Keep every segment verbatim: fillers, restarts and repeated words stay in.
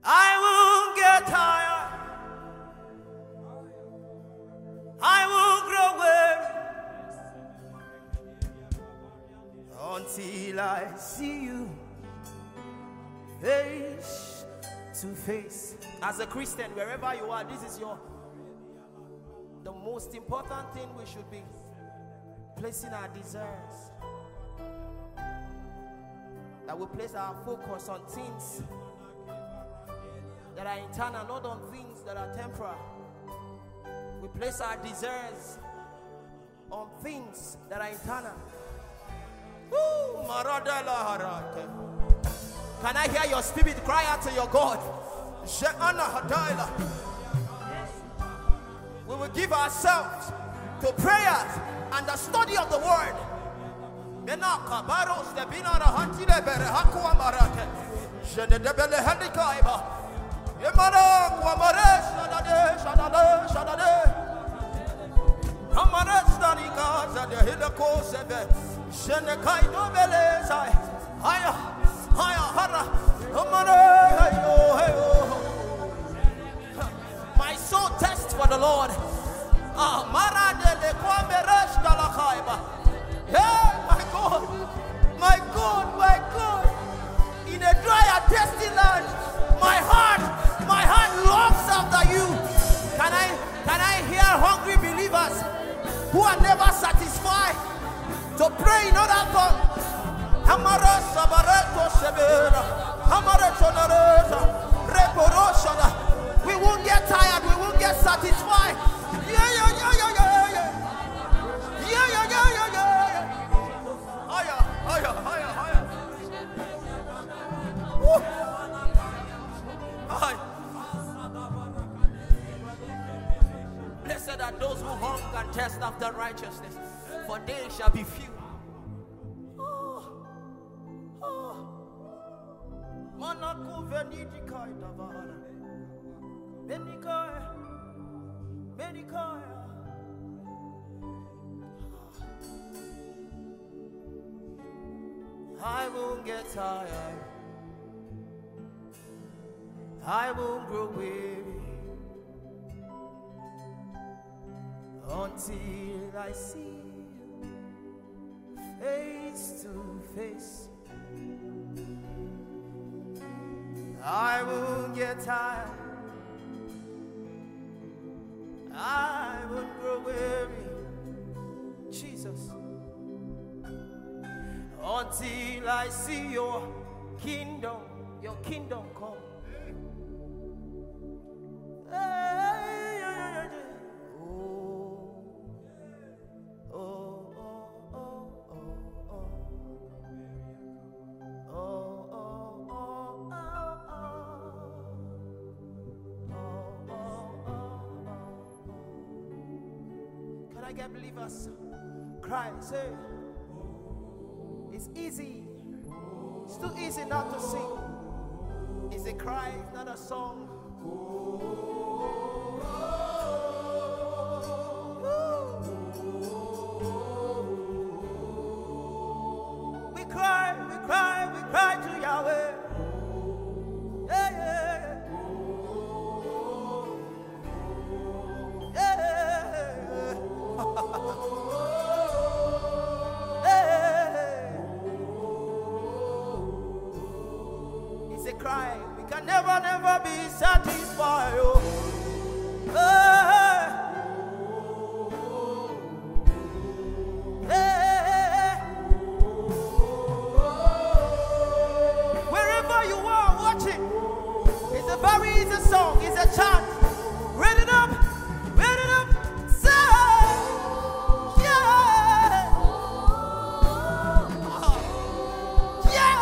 I won't get tired. I won't grow weary until I see you face to face. As a Christian, wherever you are, this is your the most important thing we should be placing our desires. That we place our focus on things that are internal, not on things that are temporal. We place our desires on things that are internal. Woo! Can I hear your spirit cry out to your God? We will give ourselves to prayers and the study of the word. My soul tests for the Lord. Hey, my God, my God, my God. In a dry and thirsty land, my heart, my heart longs after you. Can I, can I hear hungry believers who are never satisfied to pray in other tongues? We won't get tired, we won't get satisfied. Yeah, yeah, yeah, yeah, yeah, yeah. Yeah, yeah, yeah, yeah, yeah. Higher, higher, higher, higher. Woo. High. Blessed are those who hunger and thirst after righteousness, for they shall be few. Manaku venitikai davara. Venikai. Venikai. I won't get tired. I won't grow weary until I see you face to face. I won't get tired. I won't grow weary, Jesus, until I see your kingdom, your kingdom come. I get believers cry, say, it's easy. It's too easy not to sing. It's a cry, it's not a song. We cry, we cry, we cry to Yahweh. Yeah, yeah. Cry. We can never, never be satisfied. Oh. Hey. Hey. Wherever you are watching, it's a very easy song, it's a chant. Read it up, read it up, say, yeah. Yeah.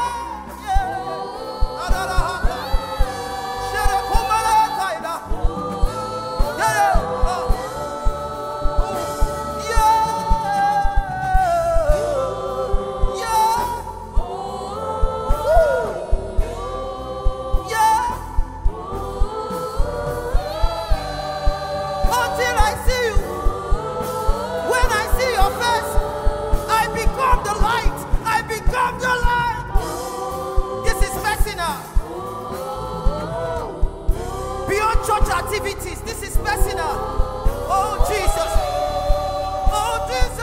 activities. This is personal. Oh Jesus. Oh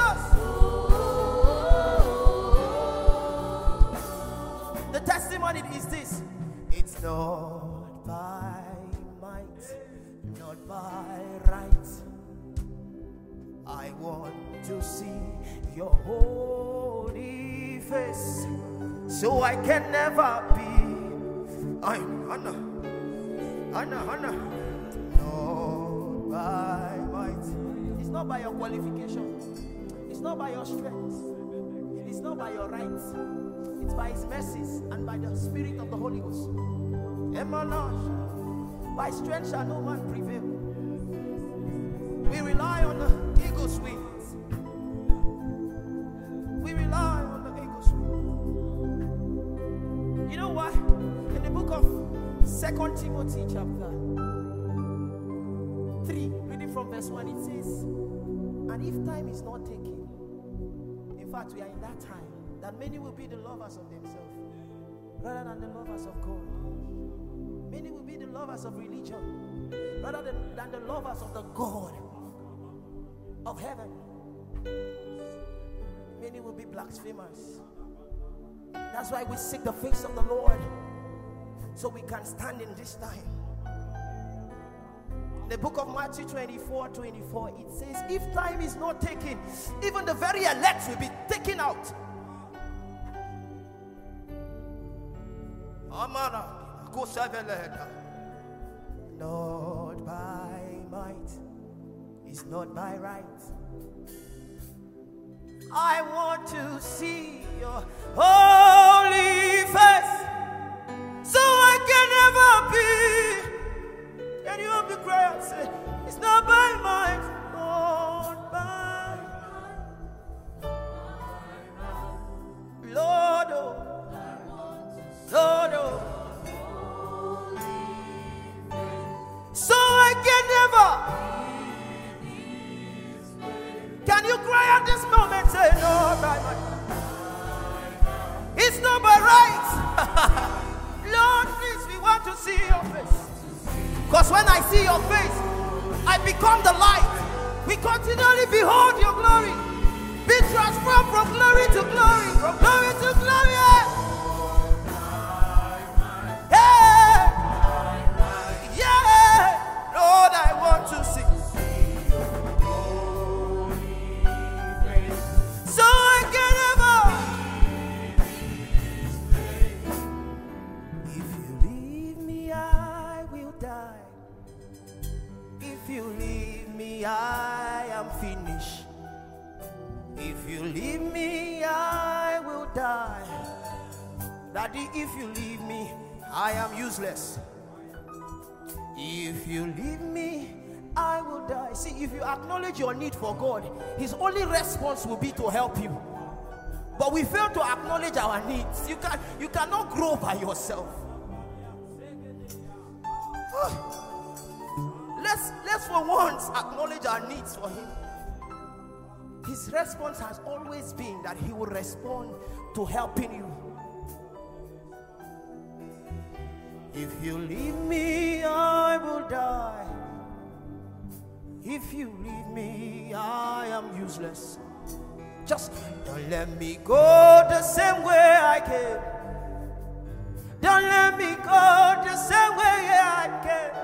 Jesus. The testimony is this. It's not by might, not by right. I want to see your holy face, so I can never be. I'm Anna, Anna, Anna. Not by might. It's not by your qualification. It's not by your strength. It's not by your rights. It's by His mercies and by the Spirit of the Holy Ghost. Emanage. By strength shall no man prevail. We rely on the eagle's wings. We rely on the eagle's wings. You know why? In the book of Second Timothy chapter three, reading from verse one, it says, and if time is not taken, in fact we are in that time, that many will be the lovers of themselves rather than the lovers of God. Many will be the lovers of religion rather than, than the lovers of the God of heaven. Many will be blasphemers. That's why we seek the face of the Lord, so we can stand in this time. In the book of Matthew twenty-four twenty-four, it says, if time is not taken, even the very elect will be taken out. Not by might, it's not by right. I want to see your holy face, so I can never be. Can you help me cry and say, it's not by might, not by Lord, oh, Lord, oh. So I can never. Can you cry at this moment? Say, no, by might. It's not by right. Lord, please, we want to see your face. Because when I see your face, I become the light. We continually behold your glory. Be transformed from glory to glory, from glory to glory. Yeah. Yeah. Lord, I want to see. So I can never. If you leave me, I will die. If you leave me, I am finished. If you leave me, I will die. Daddy, if you leave me, I am useless. If you leave me, I will die. See, if you acknowledge your need for God, His only response will be to help you. But we fail to acknowledge our needs. You can you cannot grow by yourself. Let's let's for once acknowledge our needs for Him. His response has always been that He will respond to helping you. If you leave me, I will die. If you leave me, I am useless. Just don't let me go the same way I came. Don't let me go the same way I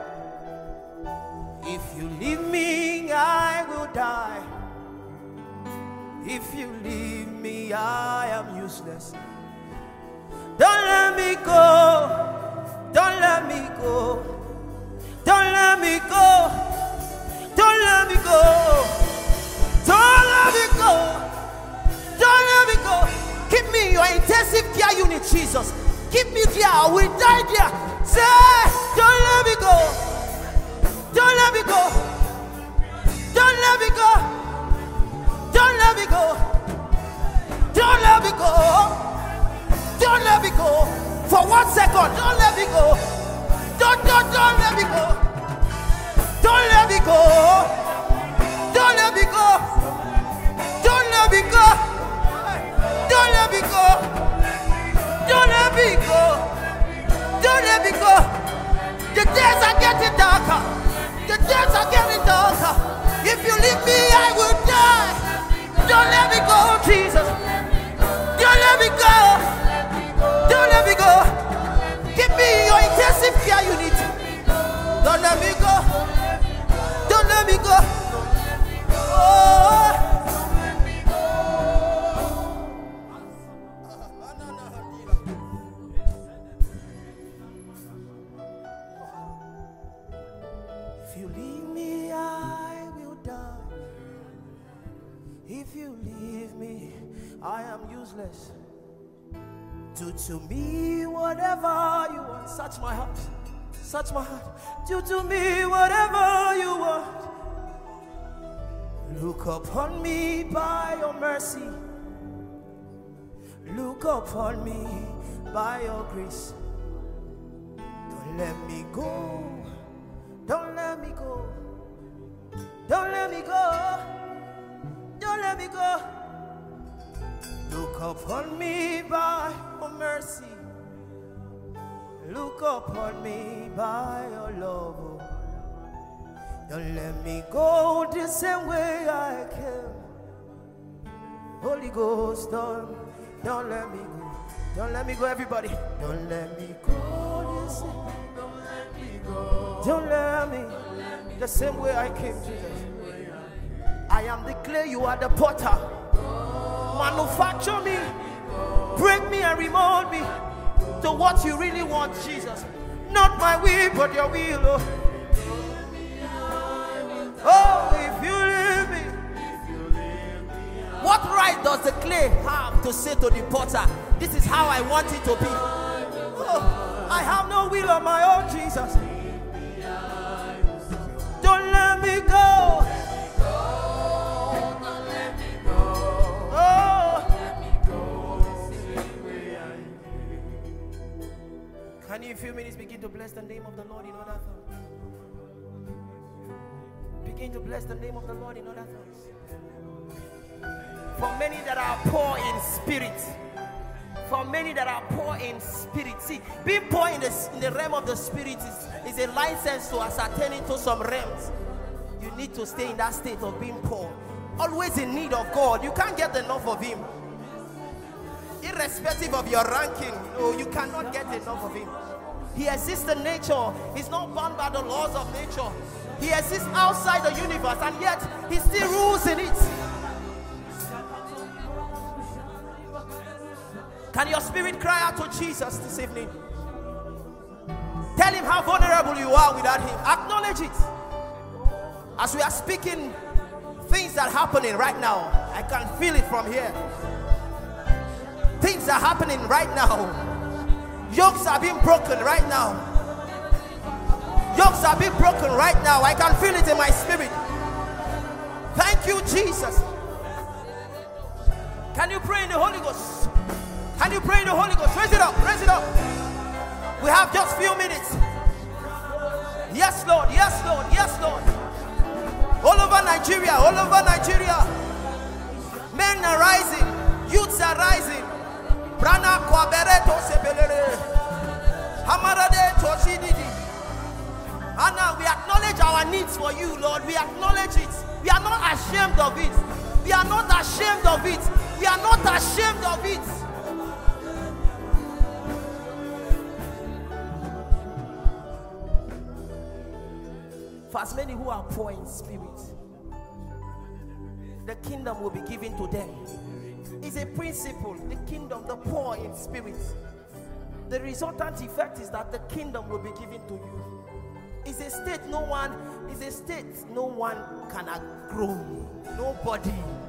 came. If you leave me, I will die. If you leave me, I am useless. Don't let me go. Don't let me go. Don't let me go. Don't let me go. Don't let me go. Don't let me go. Keep me in your intensive care unit, Jesus. Keep me there. I will die there. Say, don't let me go. Don't let me go. Don't let me go. Don't let me go. Don't let me go. Don't let me go. For one second, don't let me go. Don't, don't, don't let me go. Don't let me go. Don't let me go. Don't let me go. Don't let me go. Don't let me go. Don't let me go. The days are getting darker. The days are getting darker. If you leave me, I will die. Don't let me go, Jesus. Don't let me go. Don't let me go. Give me your intensive care unit. Don't let me go. Don't let me go. Oh. If you leave me, I will die. If you leave me, I am useless. Do to me whatever you want. Search my heart. Search my heart. Do to me whatever you want. Look upon me by your mercy. Look upon me by your grace. Don't let me go. Don't let me go. Don't let me go. Don't let me go. Look upon me by your mercy. Look upon me by your love. Don't let me go the same way I came. Holy Ghost, don't, don't let me go. Don't let me go, everybody. Don't let me go the same. Don't let me go. Don't let me. The same way I came, Jesus. I am the clay, you are the potter. Manufacture me, break me and remold me to what you really want, Jesus. Not my will, but your will. Oh, oh if you leave me, what right does the clay have to say to the potter, this is how I want it to be? Oh, I have no will of my own, Jesus. Don't let me go. Can you in a few minutes begin to bless the name of the Lord in other tongues? Begin to bless the name of the Lord in other tongues. For many that are poor in spirit, for many that are poor in spirit, see, being poor in the, in the realm of the spirit is, is a license to ascertain into some realms. You need to stay in that state of being poor, always in need of God. You can't get enough of Him. Irrespective of your ranking, no, you cannot get enough of Him. He exists in nature. He's not bound by the laws of nature. He exists outside the universe, and yet He still rules in it. Can your spirit cry out to Jesus this evening? Tell Him how vulnerable you are without Him. Acknowledge it. As we are speaking, things are happening right now. I can feel it from here. Things are happening right now. Yokes are being broken right now. Yokes are being broken right now. I can feel it in my spirit. Thank you, Jesus. Can you pray in the Holy Ghost? Can you pray in the Holy Ghost? Raise it up, raise it up. We have just a few minutes. Yes, Lord, yes, Lord, yes, Lord. All over Nigeria, all over Nigeria. Men are rising, youths are rising. Brana kwabereto sebelere. Hamarade toshididi. Anna, we acknowledge our needs for you, Lord. We acknowledge it. We are not ashamed of it. We are not ashamed of it. We are not ashamed of it. For as many who are poor in spirit, the kingdom will be given to them. It's a principle. The kingdom, the poor in spirit. The resultant effect is that the kingdom will be given to you. It's a state no one, it's a state no one can outgrow. Nobody.